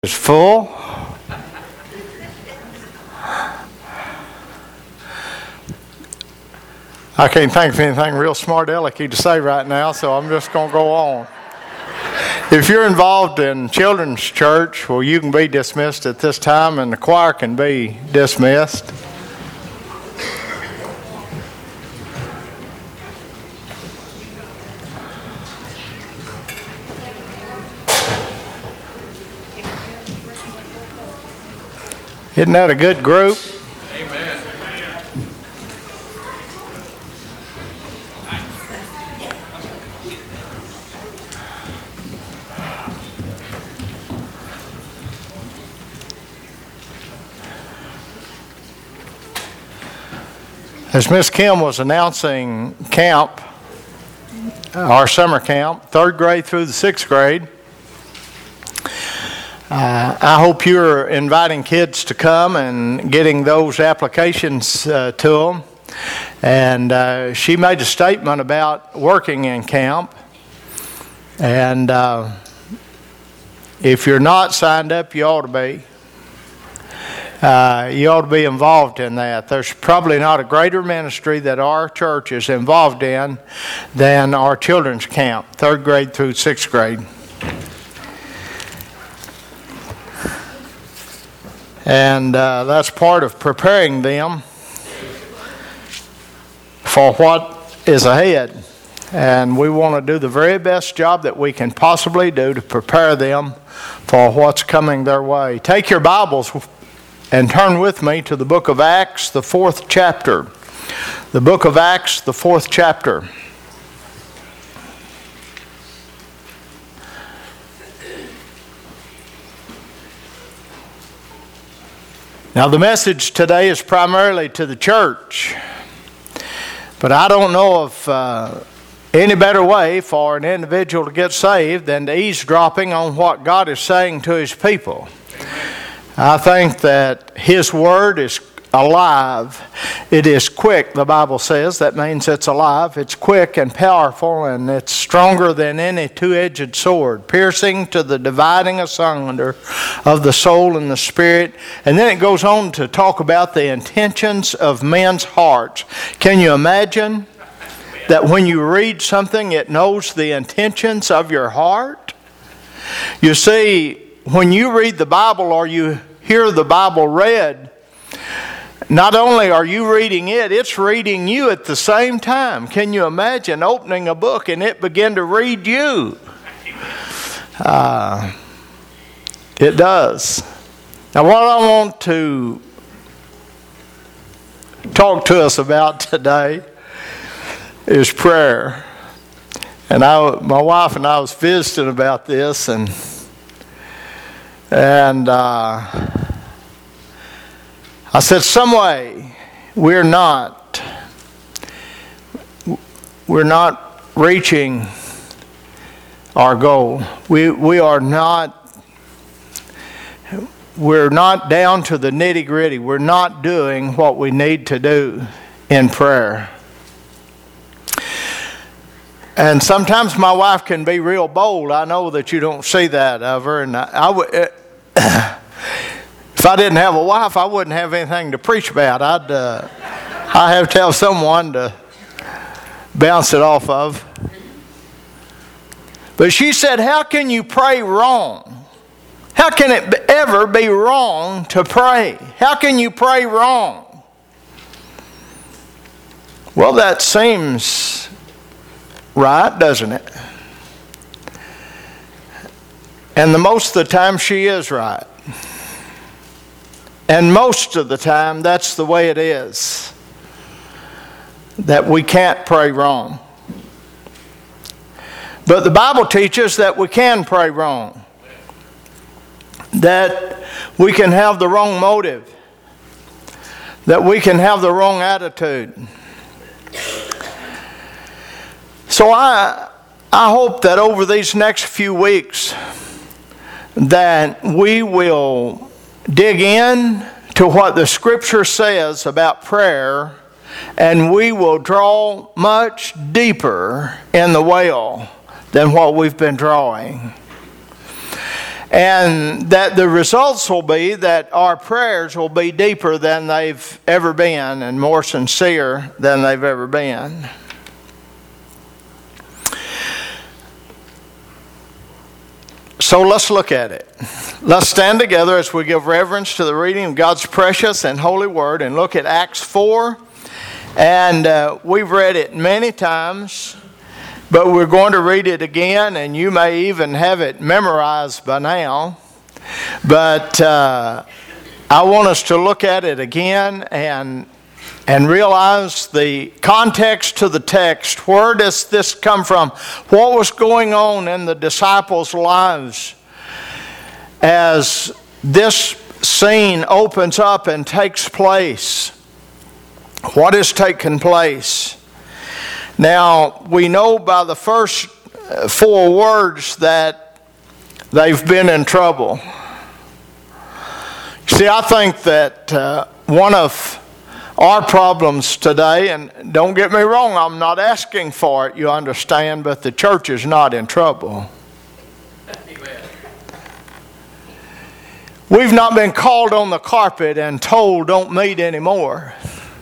Is full. I can't think of anything real smart alecky to say right now, so I'm just going to go on. If you're involved in children's church, well, you can be dismissed at this time, and the choir can be dismissed. Isn't that a good group? Amen. As Miss Kim was announcing camp, our summer camp, 3rd grade through the 6th grade, I hope you're inviting kids to come and getting those applications to them. And she made a statement about working in camp. And if you're not signed up, you ought to be. You ought to be involved in that. There's probably not a greater ministry that our church is involved in than our children's camp, 3rd grade through 6th grade. And that's part of preparing them for what is ahead. And we want to do the very best job that we can possibly do to prepare them for what's coming their way. Take your Bibles and turn with me to the book of Acts, the 4th chapter. The book of Acts, the 4th chapter. Now, the message today is primarily to the church, but I don't know of any better way for an individual to get saved than to eavesdropping on what God is saying to His people. I think that His Word is alive. It is quick, the Bible says. That means it's alive. It's quick and powerful, and it's stronger than any two-edged sword, piercing to the dividing asunder of the soul and the spirit. And then it goes on to talk about the intentions of men's hearts. Can you imagine that when you read something, it knows the intentions of your heart? You see, when you read the Bible or you hear the Bible read, not only are you reading it, it's reading you at the same time. Can you imagine opening a book and it begin to read you? It does. Now, what I want to talk to us about today is prayer. And my wife and I was visiting about this, and I said, some way we're not reaching our goal. We're not down to the nitty-gritty. We're not doing what we need to do in prayer. And sometimes my wife can be real bold. I know that you don't see that of her, and if I didn't have a wife, I wouldn't have anything to preach about. I'd have to have someone to bounce it off of. But she said, how can you pray wrong? How can it ever be wrong to pray? How can you pray wrong? Well, that seems right, doesn't it? And most of the time she is right. And most of the time, that's the way it is. That we can't pray wrong. But the Bible teaches that we can pray wrong. That we can have the wrong motive. That we can have the wrong attitude. So I hope that over these next few weeks that we will dig in to what the Scripture says about prayer, and we will draw much deeper in the well than what we've been drawing. And that the results will be that our prayers will be deeper than they've ever been and more sincere than they've ever been. So let's look at it. Let's stand together as we give reverence to the reading of God's precious and holy word and look at Acts 4. And we've read it many times, but we're going to read it again, and you may even have it memorized by now. But I want us to look at it again and realize the context to the text. Where does this come from? What was going on in the disciples' lives as this scene opens up and takes place? What is taking place? Now, we know by the first 4 words that they've been in trouble. See, I think that one of our problems today, and don't get me wrong, I'm not asking for it, you understand, but the church is not in trouble. Amen. We've not been called on the carpet and told don't meet anymore.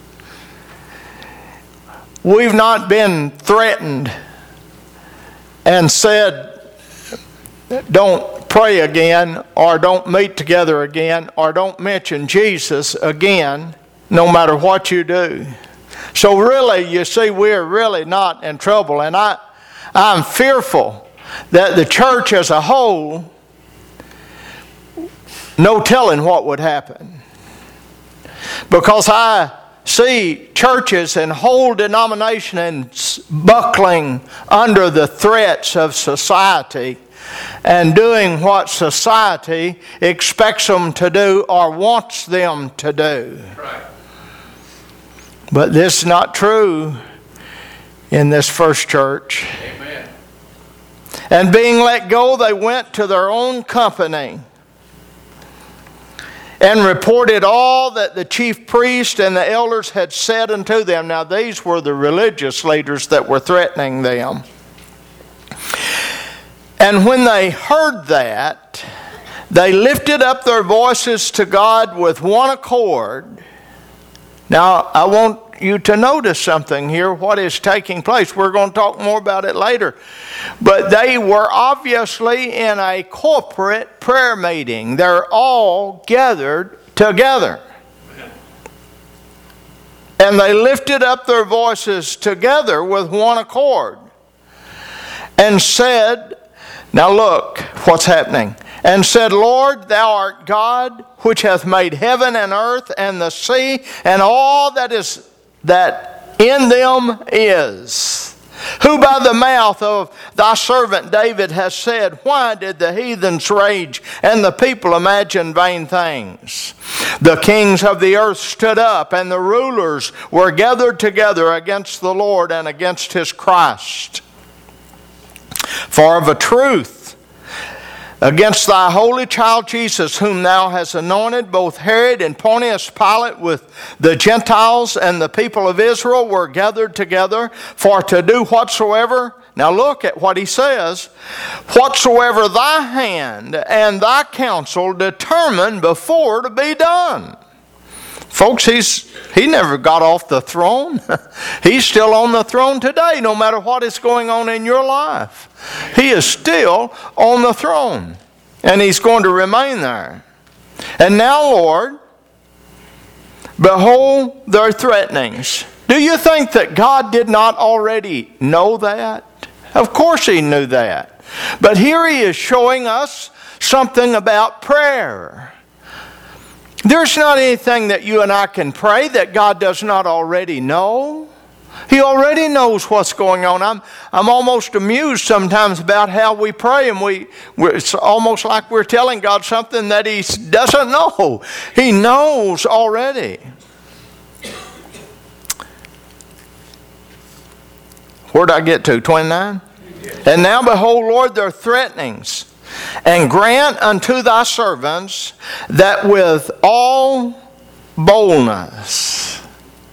We've not been threatened and said don't pray again, or don't meet together again, or don't mention Jesus again, no matter what you do. So really, you see, we're really not in trouble. And I'm fearful that the church as a whole, no telling what would happen. Because I see churches and whole denominations buckling under the threats of society and doing what society expects them to do or wants them to do. Right. But this is not true in this first church. Amen. And being let go, they went to their own company and reported all that the chief priest and the elders had said unto them. Now these were the religious leaders that were threatening them. And when they heard that, they lifted up their voices to God with one accord. Now, I want you to notice something here, what is taking place. We're going to talk more about it later. But they were obviously in a corporate prayer meeting. They're all gathered together. And they lifted up their voices together with one accord and said, now look what's happening. And said, Lord, thou art God, which hath made heaven and earth and the sea, and all that in them is. Who by the mouth of thy servant David has said, why did the heathens rage and the people imagine vain things? The kings of the earth stood up, and the rulers were gathered together against the Lord and against his Christ. For of a truth, against thy holy child Jesus, whom thou hast anointed, both Herod and Pontius Pilate with the Gentiles and the people of Israel were gathered together for to do whatsoever. Now look at what he says. Whatsoever thy hand and thy counsel determined before to be done. Folks, he never got off the throne. He's still on the throne today, no matter what is going on in your life. He is still on the throne, and he's going to remain there. And now, Lord, behold their threatenings. Do you think that God did not already know that? Of course he knew that. But here he is showing us something about prayer. There's not anything that you and I can pray that God does not already know. He already knows what's going on. I'm almost amused sometimes about how we pray, and it's almost like we're telling God something that he doesn't know. He knows already. Where'd I get to? 29? And now behold, Lord, their threatenings. And grant unto thy servants that with all boldness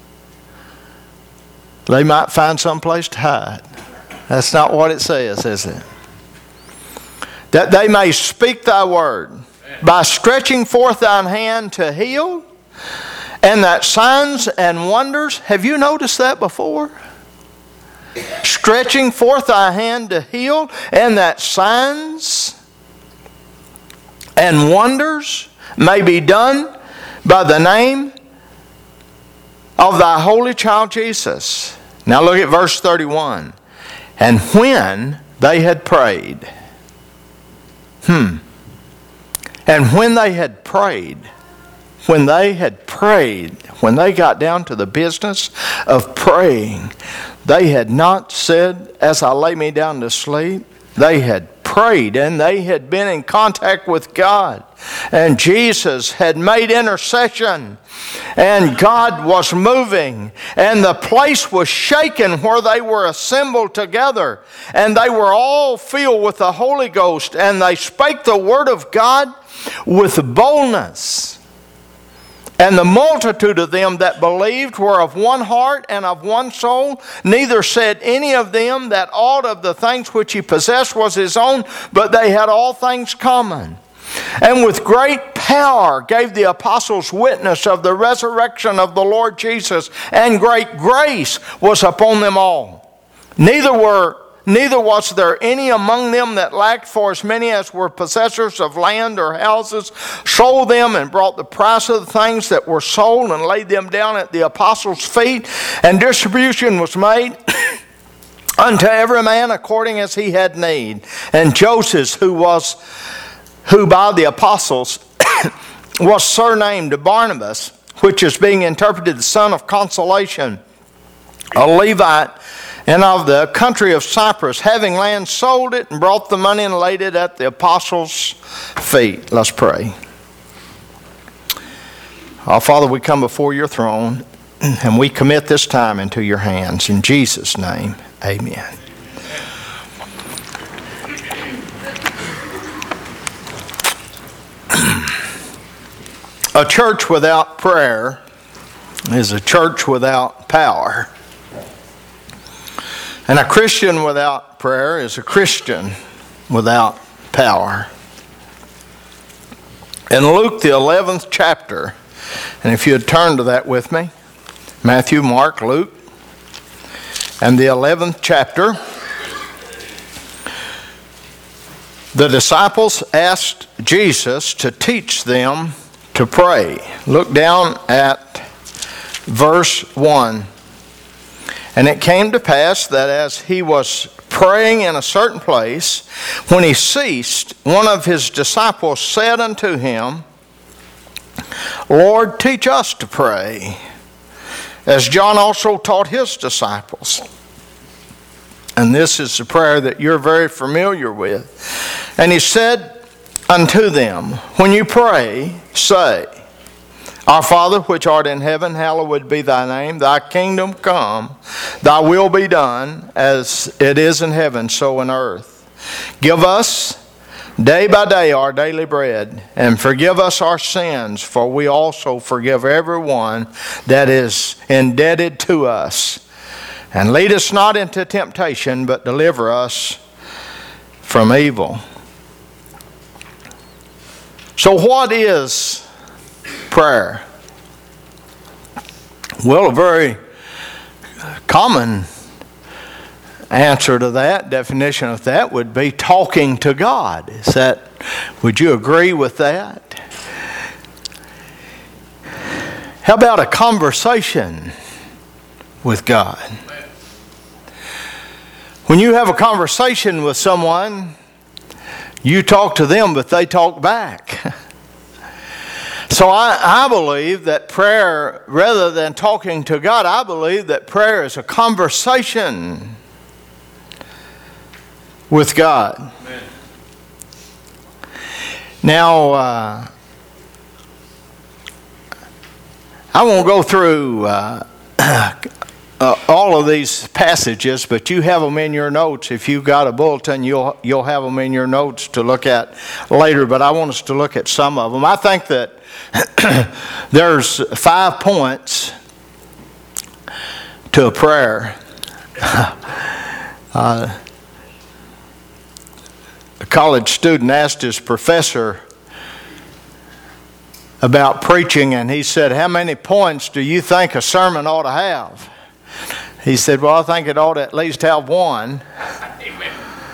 they might find some place to hide. That's not what it says, is it? that they may speak thy word, by stretching forth thine hand to heal, and that signs and wonders, have you noticed that before? Stretching forth thy hand to heal, and that signs and wonders may be done by the name of thy holy child Jesus. Now look at verse 31. And when they had prayed, and when they had prayed, when they got down to the business of praying, they had not said, as I lay me down to sleep. They had prayed, and they had been in contact with God. And Jesus had made intercession, and God was moving, and the place was shaken where they were assembled together, and they were all filled with the Holy Ghost, and they spake the word of God with boldness. And the multitude of them that believed were of one heart and of one soul. Neither said any of them that aught of the things which he possessed was his own, but they had all things common. And with great power gave the apostles witness of the resurrection of the Lord Jesus, and great grace was upon them all. Neither was there any among them that lacked, for as many as were possessors of land or houses sold them and brought the price of the things that were sold and laid them down at the apostles' feet, and distribution was made unto every man according as he had need. And Joseph, who by the apostles was surnamed Barnabas, which is being interpreted the son of consolation, a Levite, and of the country of Cyprus, having land, sold it, and brought the money and laid it at the apostles' feet. Let's pray. Our Father, we come before your throne, and we commit this time into your hands. In Jesus' name, amen. A church without prayer is a church without power. And a Christian without prayer is a Christian without power. In Luke, the 11th chapter, and if you'd turn to that with me, Matthew, Mark, Luke, and the 11th chapter, the disciples asked Jesus to teach them to pray. Look down at verse 1. And it came to pass that as he was praying in a certain place, when he ceased, one of his disciples said unto him, Lord, teach us to pray, as John also taught his disciples. And this is the prayer that you're very familiar with. And he said unto them, when you pray, say, Our Father, which art in heaven, hallowed be thy name. Thy kingdom come, thy will be done, as it is in heaven, so in earth. Give us day by day our daily bread, and forgive us our sins, for we also forgive everyone that is indebted to us. And lead us not into temptation, but deliver us from evil. So what is prayer? Well, a very common answer to that, definition of that, would be talking to God. Would you agree with that? How about a conversation with God? When you have a conversation with someone, you talk to them, but they talk back. So I believe that prayer, rather than talking to God, I believe that prayer is a conversation with God. Amen. Now, I won't go through all of these passages, but you have them in your notes. If you've got a bulletin, you'll have them in your notes to look at later, but I want us to look at some of them. I think that there's 5 points to a prayer. a college student asked his professor about preaching, and he said, "How many points do you think a sermon ought to have?" He said, "Well, I think it ought to at least have one." Amen.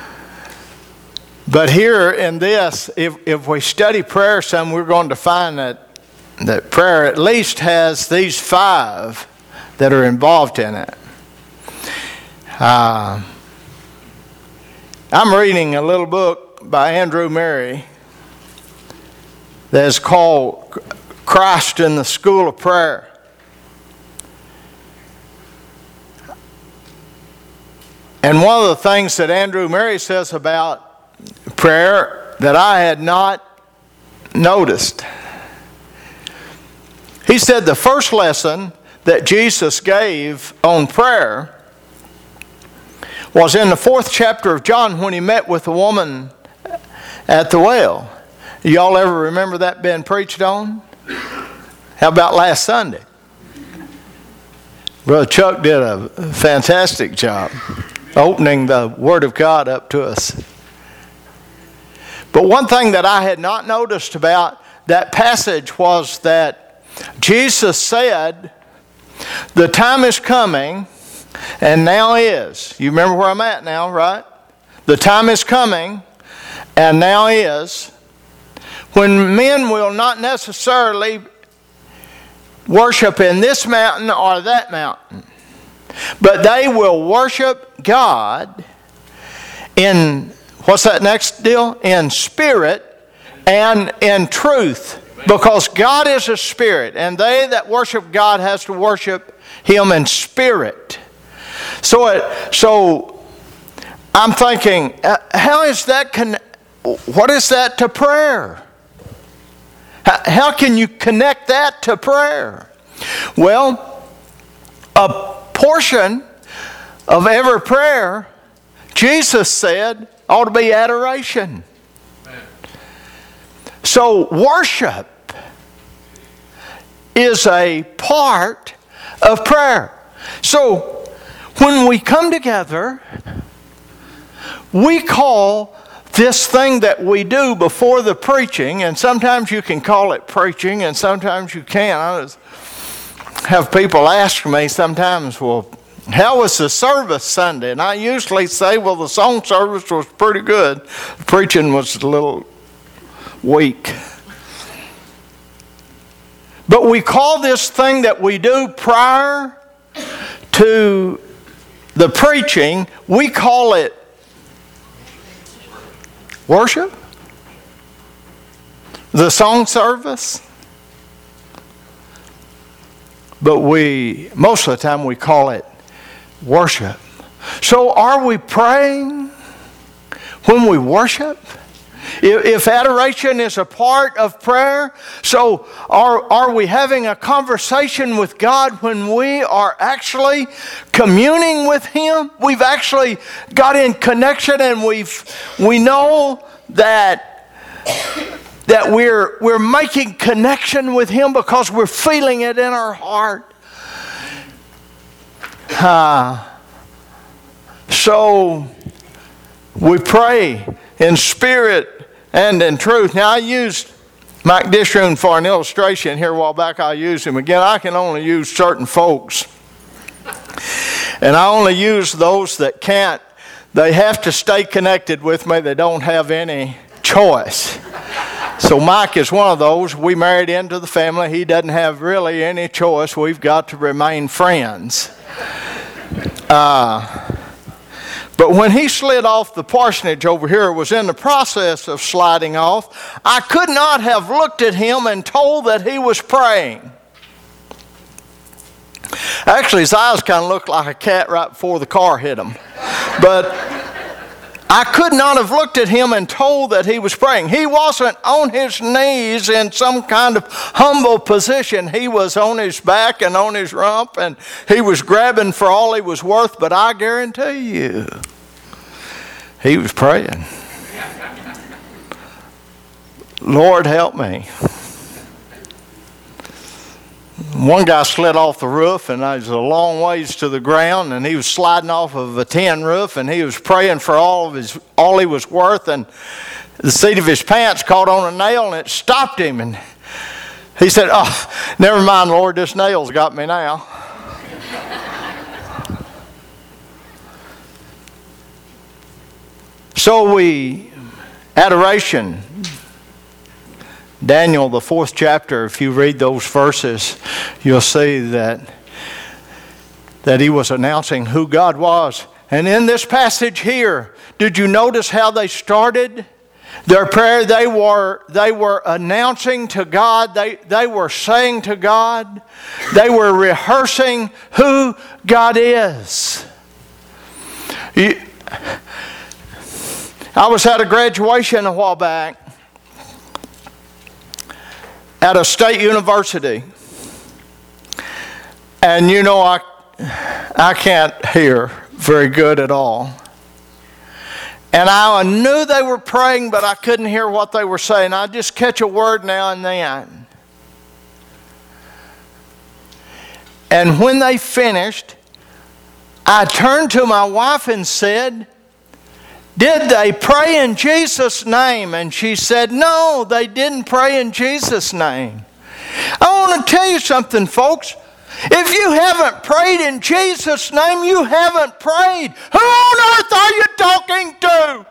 But here in this, if we study prayer some, we're going to find that prayer at least has these 5 that are involved in it. I'm reading a little book by Andrew Murray that is called Christ in the School of Prayer. And one of the things that Andrew Murray says about prayer that I had not noticed, he said the first lesson that Jesus gave on prayer was in the 4th chapter of John when he met with the woman at the well. Y'all ever remember that being preached on? How about last Sunday? Brother Chuck did a fantastic job opening the Word of God up to us. But one thing that I had not noticed about that passage was that Jesus said, "The time is coming, and now is." You remember where I'm at now, right? The time is coming, and now is, when men will not necessarily worship in this mountain or that mountain, but they will worship God in, what's that next deal? In spirit and in truth. Because God is a spirit, and they that worship God has to worship Him in spirit. So I'm thinking, how is that what is that to prayer? How can you connect that to prayer? Well, a portion of every prayer, Jesus said, ought to be adoration. So worship is a part of prayer. So when we come together, we call this thing that we do before the preaching, and sometimes you can call it preaching and sometimes you can't. I just have people ask me sometimes, "Well, how was the service Sunday?" And I usually say, "Well, the song service was pretty good. The preaching was a little weak." But we call this thing that we do prior to the preaching, we call it worship, the song service. But most of the time we call it worship. So are we praying when we worship? If adoration is a part of prayer, so are we having a conversation with God when we are actually communing with Him? We've actually got in connection, and we know that we're making connection with Him because we're feeling it in our heart. So we pray in spirit and in truth. Now, I used Mike Dishoon for an illustration here a while back. I'll use him again. I can only use certain folks. And I only use those that can't. They have to stay connected with me. They don't have any choice. So Mike is one of those. We married into the family. He doesn't have really any choice. We've got to remain friends. But when he slid off the parsonage over here, was in the process of sliding off, I could not have looked at him and told that he was praying. Actually, his eyes kind of looked like a cat right before the car hit him. But I could not have looked at him and told that he was praying. He wasn't on his knees in some kind of humble position. He was on his back and on his rump, and he was grabbing for all he was worth. But I guarantee you, he was praying. Lord, help me. One guy slid off the roof, and there was a long ways to the ground, and he was sliding off of a tin roof, and he was praying for all he was worth, and the seat of his pants caught on a nail, and it stopped him. And he said, "Oh, never mind, Lord, this nail's got me now." So adoration. Daniel, the 4th chapter, if you read those verses, you'll see that he was announcing who God was. And in this passage here, did you notice how they started their prayer? They were announcing to God, they were saying to God, they were rehearsing who God is. I was at a graduation a while back at a state university. And you know, I can't hear very good at all. And I knew they were praying, but I couldn't hear what they were saying. I'd just catch a word now and then. And when they finished, I turned to my wife and said, "Did they pray in Jesus' name?" And she said, "No, they didn't pray in Jesus' name." I want to tell you something, folks. If you haven't prayed in Jesus' name, you haven't prayed. Who on earth are you talking to? Amen.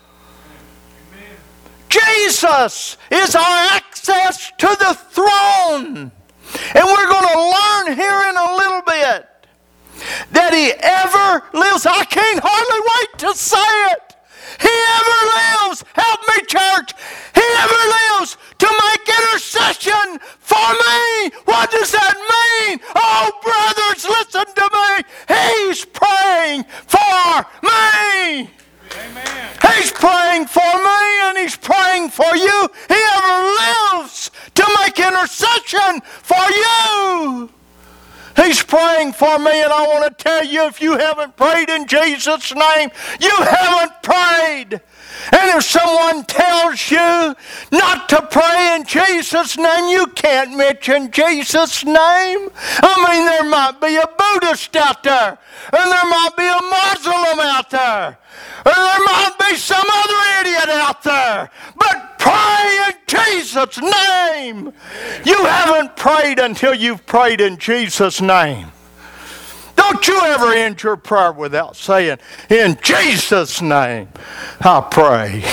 Jesus is our access to the throne. And we're going to learn here in a little bit that He ever lives. I can't hardly wait to say it. He ever lives. Help me, church. He ever lives to make intercession for me. What does that mean? Oh, brothers, listen to me. He's praying for me. Amen. He's praying for me, and He's praying for you. He ever lives to make intercession for you. He's praying for me, and I want to tell you, if you haven't prayed in Jesus' name, you haven't prayed. And if someone tells you not to pray in Jesus' name, you can't mention Jesus' name. I mean, there might be a Buddhist out there, and there might be a Muslim out there, and there might be some other idiot out there. But pray in Jesus' name. You haven't prayed until you've prayed in Jesus' name. Don't you ever end your prayer without saying, "In Jesus' name, I pray."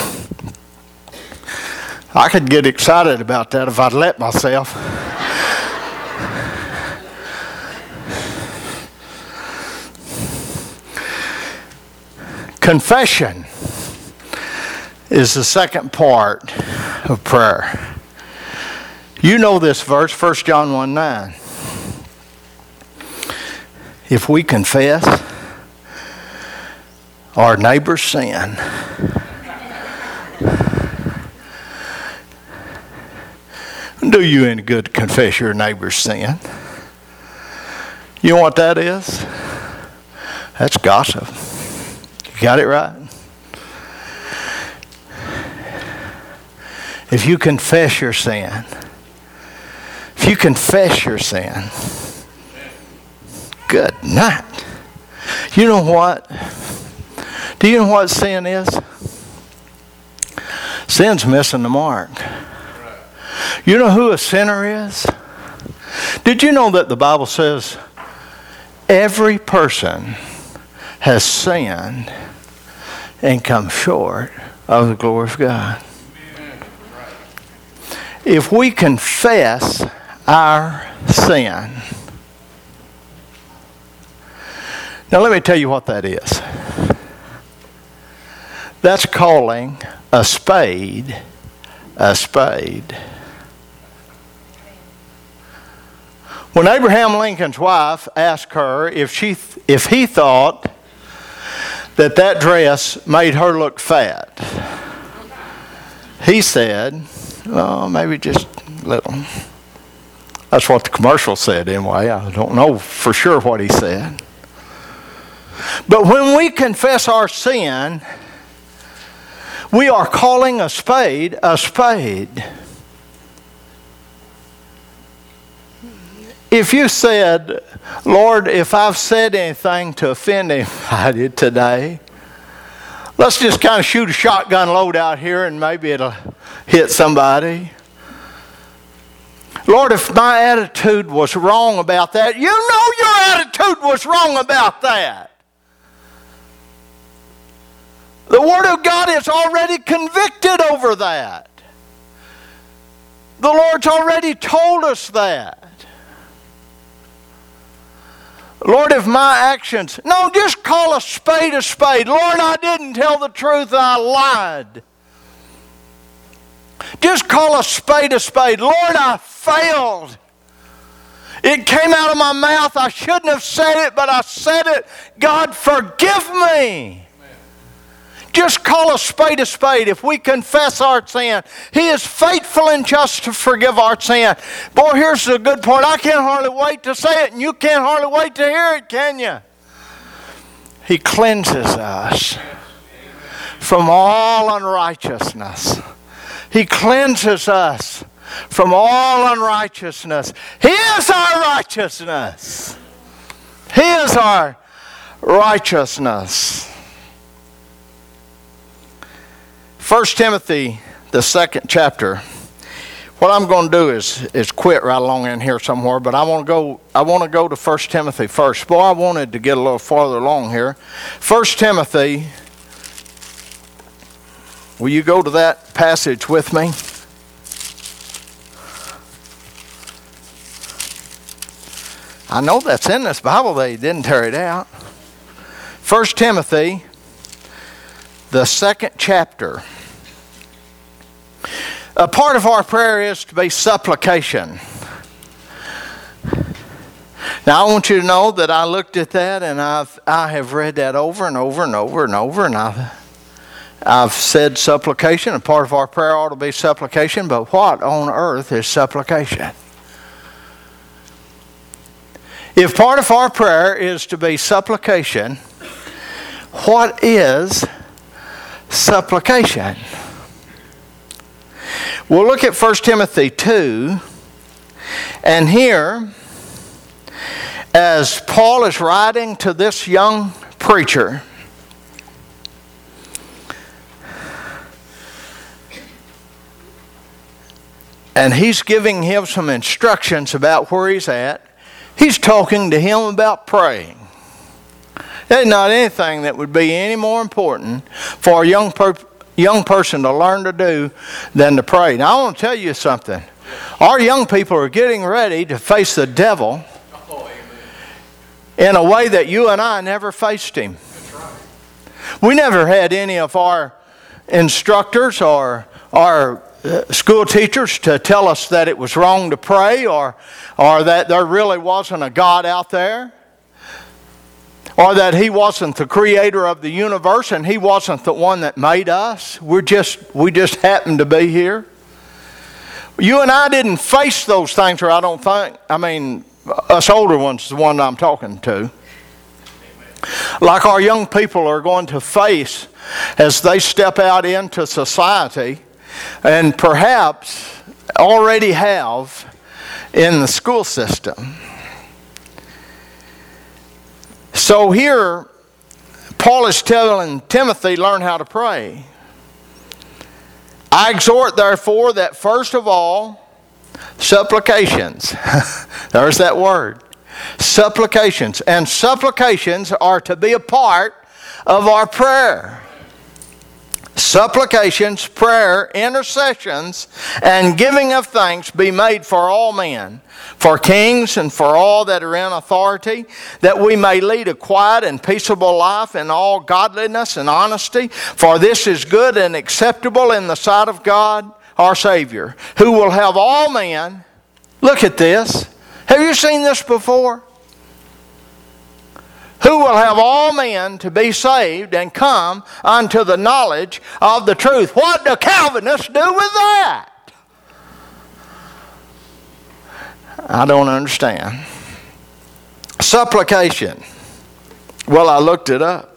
I could get excited about that if I'd let myself. Confession is the second part of prayer. You know this verse, 1 John 1:9. If we confess our neighbor's sin, do you any good to confess your neighbor's sin? You know what that is? That's gossip. You got it right. If you confess your sin, good night. You know what? Do you know what sin is? Sin's missing the mark. You know who a sinner is? Did you know that the Bible says every person has sinned and come short of the glory of God? If we confess our sin, now let me tell you what that is. That's calling a spade a spade. When Abraham Lincoln's wife asked her if he thought that dress made her look fat, he said, "Oh, maybe just a little." That's what the commercial said anyway. I don't know for sure what he said. But when we confess our sin, we are calling a spade a spade. if you said, Lord, if I've said anything to offend anybody today, let's just kind of shoot a shotgun load out here and maybe it'll hit somebody. Lord, if my attitude was wrong about that, you know your attitude was wrong about that. The Word of God is already convicted over that. The Lord's already told us that. Lord, if my actions... No, just call a spade a spade. Lord, I didn't tell the truth, I lied. Just call a spade a spade. Lord, I failed. It came out of my mouth. I shouldn't have said it, but I said it. God, forgive me. Just call a spade a spade. If we confess our sin, He is faithful and just to forgive our sin. Boy, here's the good part. I can't hardly wait to say it, and you can't hardly wait to hear it, can you? He cleanses us from all unrighteousness. He cleanses us from all unrighteousness. He is our righteousness. He is our righteousness. 1 Timothy, the 2nd chapter. What I'm going to do is quit right along in here somewhere, but I want to go to 1 Timothy first. Boy, I wanted to get a little farther along here. 1 Timothy, will you go to that passage with me? I know that's in this Bible. They didn't tear it out. 1 Timothy, the 2nd chapter. A part of our prayer is to be supplication. Now I want you to know that I looked at that and I have read that over and over and over and over, and I've said supplication. A part of our prayer ought to be supplication, but what on earth is supplication? If part of our prayer is to be supplication, what is supplication? We'll look at 1 Timothy 2, and here, as Paul is writing to this young preacher, and he's giving him some instructions about where he's at. He's talking to him about praying. There's not anything that would be any more important for a young person to learn to do than to pray. Now, I want to tell you something. Our young people are getting ready to face the devil in a way that you and I never faced him. We never had any of our instructors or our school teachers to tell us that it was wrong to pray or that there really wasn't a God out there, or that He wasn't the creator of the universe and He wasn't the one that made us. We just happened to be here. You and I didn't face those things, or I don't think. I mean, us older ones, the one I'm talking to. Like our young people are going to face as they step out into society, and perhaps already have in the school system. So here, Paul is telling Timothy, learn how to pray. I exhort, therefore, that first of all, supplications. There's that word. Supplications. And supplications are to be a part of our prayer. Supplications, prayer, intercessions, and giving of thanks be made for all men, for kings and for all that are in authority, that we may lead a quiet and peaceable life in all godliness and honesty. For this is good and acceptable in the sight of God, our Savior, who will have all men. Look at this. Have you seen this before? Who will have all men to be saved and come unto the knowledge of the truth. What do Calvinists do with that? I don't understand. Supplication. Well, I looked it up.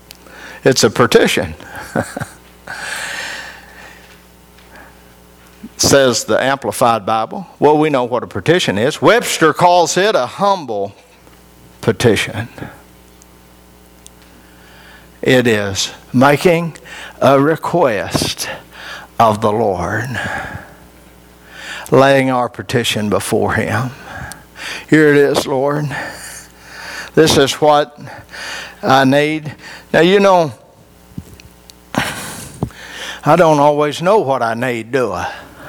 It's a petition. says the Amplified Bible. Well, we know what a petition is. Webster calls it a humble petition. It is making a request of the Lord, laying our petition before Him. Here it is, Lord. This is what I need. Now, you know, I don't always know what I need, do I?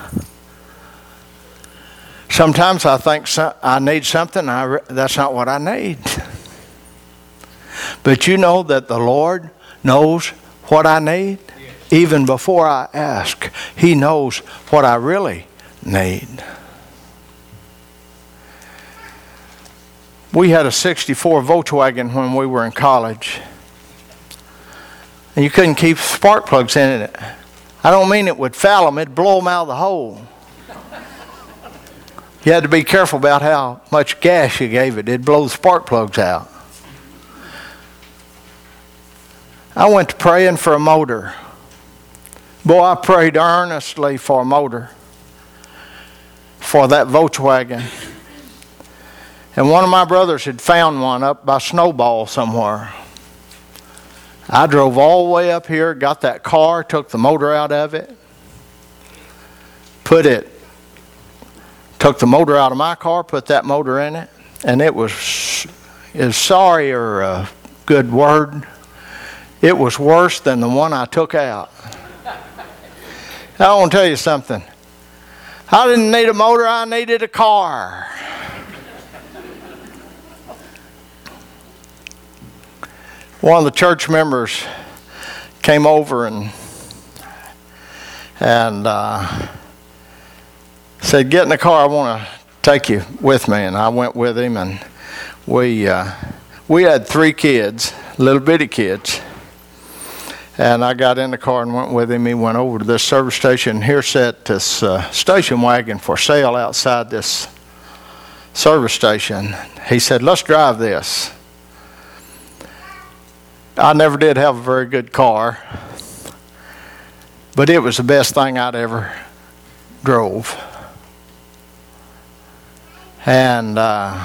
Sometimes I think I need something, that's not what I need. But you know that the Lord knows what I need? Even before I ask, He knows what I really need. We had a 64 Volkswagen when we were in college. And you couldn't keep spark plugs in it. I don't mean it would foul them, it'd blow them out of the hole. You had to be careful about how much gas you gave it. It'd blow the spark plugs out. I went to praying for a motor. Boy, I prayed earnestly for a motor for that Volkswagen. And one of my brothers had found one up by Snowball somewhere. I drove all the way up here, got that car, took the motor out of it, took the motor out of my car, put that motor in it, and it was, sorry or a good word, it was worse than the one I took out. I want to tell you something. I didn't need a motor, I needed a car. One of the church members came over and said, "Get in the car, I want to take you with me." And I went with him, and we had 3 kids, little bitty kids. And I got in the car and went with him. He went over to this service station. Here sat this station wagon for sale outside this service station. He said, "Let's drive this." I never did have a very good car, but it was the best thing I'd ever drove. And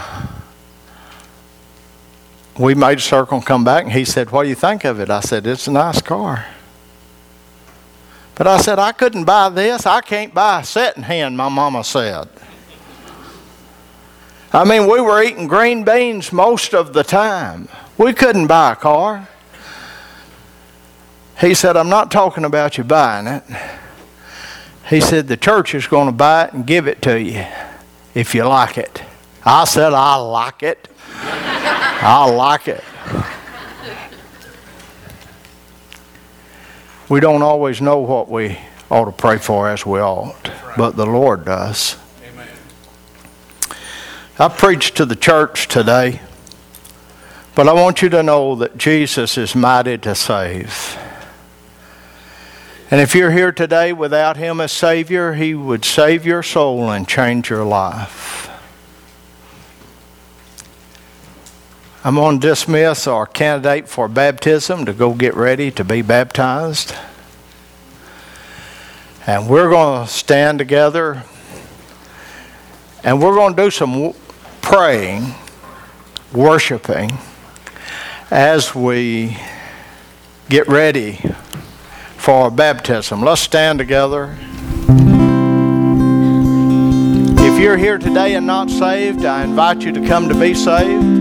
we made a circle and come back, and he said, "What do you think of it?" I said, "It's a nice car." But I said, "I couldn't buy this. I can't buy a setting hen," my mama said. I mean, we were eating green beans most of the time. We couldn't buy a car. He said, "I'm not talking about you buying it." He said, "The church is going to buy it and give it to you if you like it." I said, "I like it. I like it." We don't always know what we ought to pray for as we ought, but the Lord does. Amen. I preached to the church today, but I want you to know that Jesus is mighty to save. And if you're here today without Him as Savior, He would save your soul and change your life. I'm going to dismiss our candidate for baptism to go get ready to be baptized. And we're going to stand together and we're going to do some praying, worshiping as we get ready for our baptism. Let's stand together. If you're here today and not saved, I invite you to come to be saved.